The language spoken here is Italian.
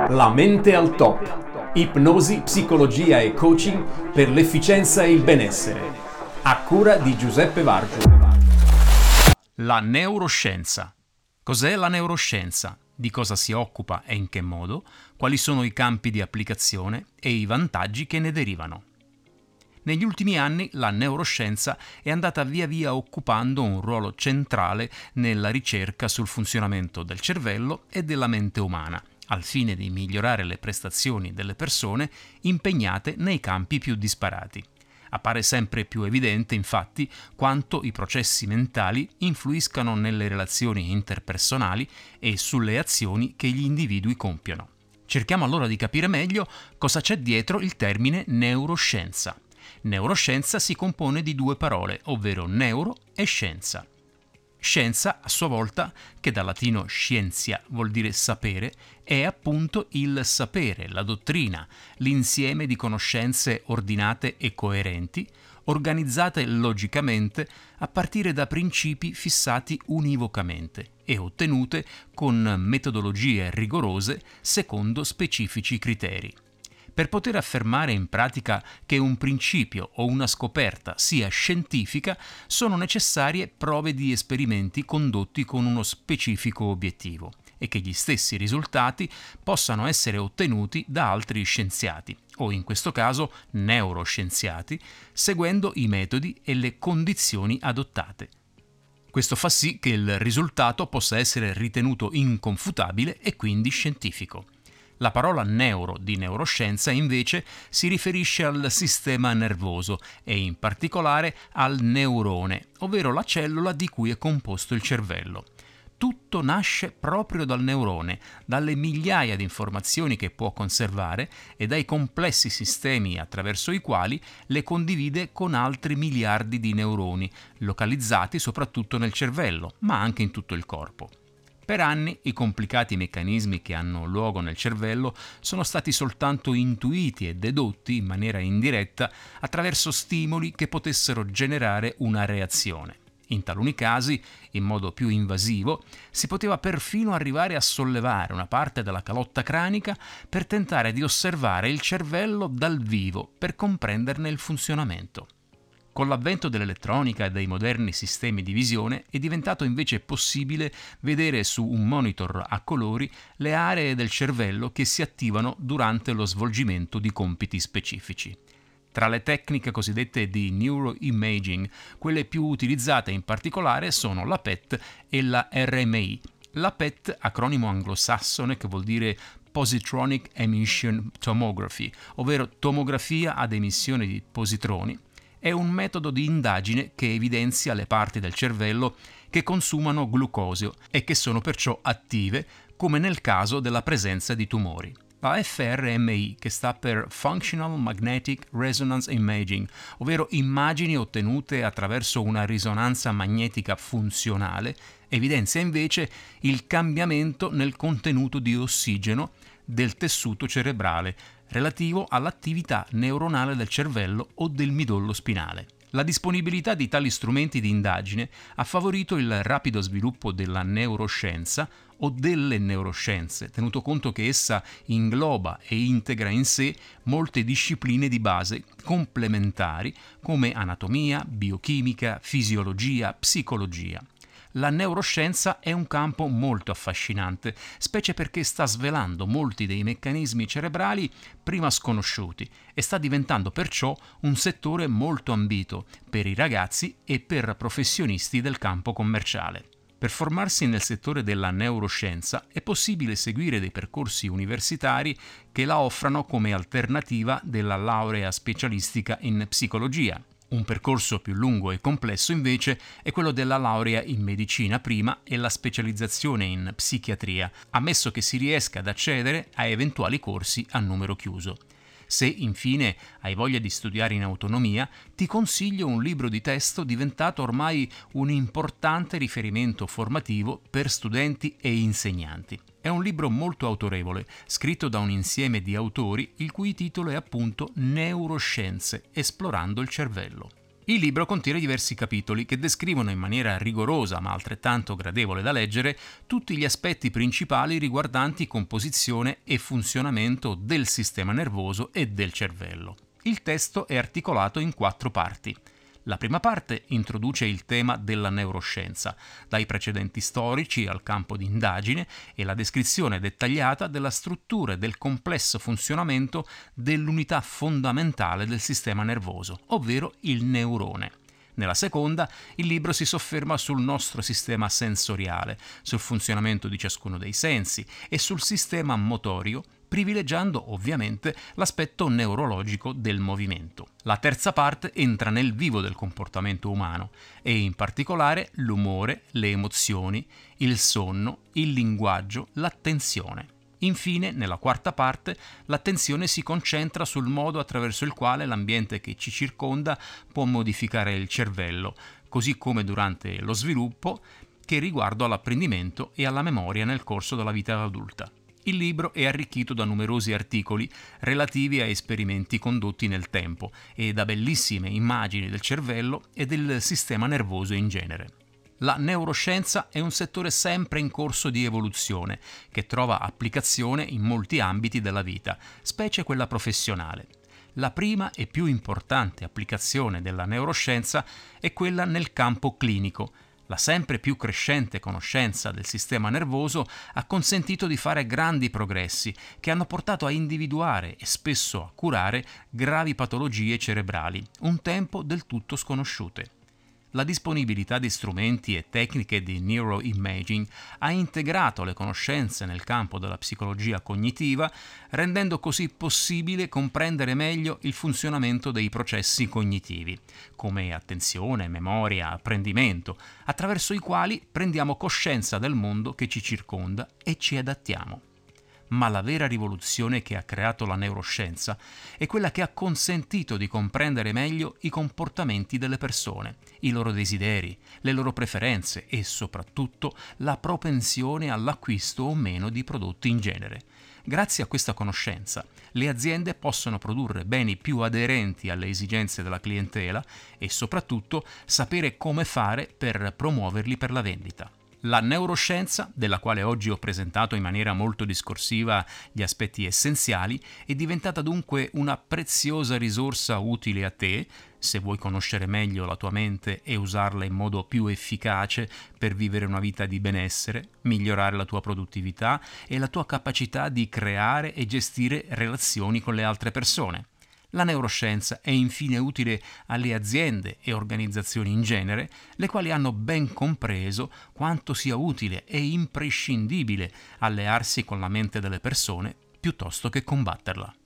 La mente al top. Ipnosi, psicologia e coaching per l'efficienza e il benessere. A cura di Giuseppe Vargio. La neuroscienza. Cos'è la neuroscienza? Di cosa si occupa e in che modo? Quali sono i campi di applicazione e i vantaggi che ne derivano? Negli ultimi anni la neuroscienza è andata via via occupando un ruolo centrale nella ricerca sul funzionamento del cervello e della mente umana, al fine di migliorare le prestazioni delle persone impegnate nei campi più disparati. Appare sempre più evidente, infatti, quanto i processi mentali influiscano nelle relazioni interpersonali e sulle azioni che gli individui compiono. Cerchiamo allora di capire meglio cosa c'è dietro il termine neuroscienza. Neuroscienza si compone di due parole, ovvero neuro e scienza. Scienza, a sua volta, che dal latino scientia vuol dire sapere, è appunto il sapere, la dottrina, l'insieme di conoscenze ordinate e coerenti, organizzate logicamente a partire da principi fissati univocamente e ottenute con metodologie rigorose secondo specifici criteri. Per poter affermare in pratica che un principio o una scoperta sia scientifica, sono necessarie prove di esperimenti condotti con uno specifico obiettivo e che gli stessi risultati possano essere ottenuti da altri scienziati, o in questo caso neuroscienziati, seguendo i metodi e le condizioni adottate. Questo fa sì che il risultato possa essere ritenuto inconfutabile e quindi scientifico. La parola neuro di neuroscienza invece si riferisce al sistema nervoso e in particolare al neurone, ovvero la cellula di cui è composto il cervello. Tutto nasce proprio dal neurone, dalle migliaia di informazioni che può conservare e dai complessi sistemi attraverso i quali le condivide con altri miliardi di neuroni, localizzati soprattutto nel cervello, ma anche in tutto il corpo. Per anni i complicati meccanismi che hanno luogo nel cervello sono stati soltanto intuiti e dedotti in maniera indiretta attraverso stimoli che potessero generare una reazione. In taluni casi, in modo più invasivo, si poteva perfino arrivare a sollevare una parte della calotta cranica per tentare di osservare il cervello dal vivo per comprenderne il funzionamento. Con l'avvento dell'elettronica e dei moderni sistemi di visione è diventato invece possibile vedere su un monitor a colori le aree del cervello che si attivano durante lo svolgimento di compiti specifici. Tra le tecniche cosiddette di neuroimaging, quelle più utilizzate in particolare sono la PET e la RMI. La PET, acronimo anglosassone che vuol dire Positronic Emission Tomography, ovvero tomografia ad emissione di positroni, è un metodo di indagine che evidenzia le parti del cervello che consumano glucosio e che sono perciò attive, come nel caso della presenza di tumori. La FRMI, che sta per Functional Magnetic Resonance Imaging, ovvero immagini ottenute attraverso una risonanza magnetica funzionale, evidenzia invece il cambiamento nel contenuto di ossigeno del tessuto cerebrale relativo all'attività neuronale del cervello o del midollo spinale. La disponibilità di tali strumenti di indagine ha favorito il rapido sviluppo della neuroscienza o delle neuroscienze, tenuto conto che essa ingloba e integra in sé molte discipline di base complementari come anatomia, biochimica, fisiologia, psicologia. La neuroscienza è un campo molto affascinante, specie perché sta svelando molti dei meccanismi cerebrali prima sconosciuti e sta diventando perciò un settore molto ambito per i ragazzi e per professionisti del campo commerciale. Per formarsi nel settore della neuroscienza è possibile seguire dei percorsi universitari che la offrano come alternativa della laurea specialistica in psicologia. Un percorso più lungo e complesso invece è quello della laurea in medicina prima e la specializzazione in psichiatria, ammesso che si riesca ad accedere a eventuali corsi a numero chiuso. Se infine hai voglia di studiare in autonomia, ti consiglio un libro di testo diventato ormai un importante riferimento formativo per studenti e insegnanti. È un libro molto autorevole, scritto da un insieme di autori il cui titolo è appunto Neuroscienze, esplorando il cervello. Il libro contiene diversi capitoli che descrivono in maniera rigorosa ma altrettanto gradevole da leggere tutti gli aspetti principali riguardanti composizione e funzionamento del sistema nervoso e del cervello. Il testo è articolato in 4 parti. La prima parte introduce il tema della neuroscienza, dai precedenti storici al campo di indagine e la descrizione dettagliata della struttura e del complesso funzionamento dell'unità fondamentale del sistema nervoso, ovvero il neurone. Nella seconda, il libro si sofferma sul nostro sistema sensoriale, sul funzionamento di ciascuno dei sensi e sul sistema motorio, privilegiando ovviamente l'aspetto neurologico del movimento. La terza parte entra nel vivo del comportamento umano e in particolare l'umore, le emozioni, il sonno, il linguaggio, l'attenzione. Infine, nella quarta parte, l'attenzione si concentra sul modo attraverso il quale l'ambiente che ci circonda può modificare il cervello, così come durante lo sviluppo, che riguardo all'apprendimento e alla memoria nel corso della vita adulta. Il libro è arricchito da numerosi articoli relativi a esperimenti condotti nel tempo e da bellissime immagini del cervello e del sistema nervoso in genere. La neuroscienza è un settore sempre in corso di evoluzione, che trova applicazione in molti ambiti della vita, specie quella professionale. La prima e più importante applicazione della neuroscienza è quella nel campo clinico. La sempre più crescente conoscenza del sistema nervoso ha consentito di fare grandi progressi che hanno portato a individuare e spesso a curare gravi patologie cerebrali, un tempo del tutto sconosciute. La disponibilità di strumenti e tecniche di neuroimaging ha integrato le conoscenze nel campo della psicologia cognitiva, rendendo così possibile comprendere meglio il funzionamento dei processi cognitivi, come attenzione, memoria, apprendimento, attraverso i quali prendiamo coscienza del mondo che ci circonda e ci adattiamo. Ma la vera rivoluzione che ha creato la neuroscienza è quella che ha consentito di comprendere meglio i comportamenti delle persone, i loro desideri, le loro preferenze e soprattutto la propensione all'acquisto o meno di prodotti in genere. Grazie a questa conoscenza, le aziende possono produrre beni più aderenti alle esigenze della clientela e soprattutto sapere come fare per promuoverli per la vendita. La neuroscienza, della quale oggi ho presentato in maniera molto discorsiva gli aspetti essenziali, è diventata dunque una preziosa risorsa utile a te, se vuoi conoscere meglio la tua mente e usarla in modo più efficace per vivere una vita di benessere, migliorare la tua produttività e la tua capacità di creare e gestire relazioni con le altre persone. La neuroscienza è infine utile alle aziende e organizzazioni in genere, le quali hanno ben compreso quanto sia utile e imprescindibile allearsi con la mente delle persone piuttosto che combatterla.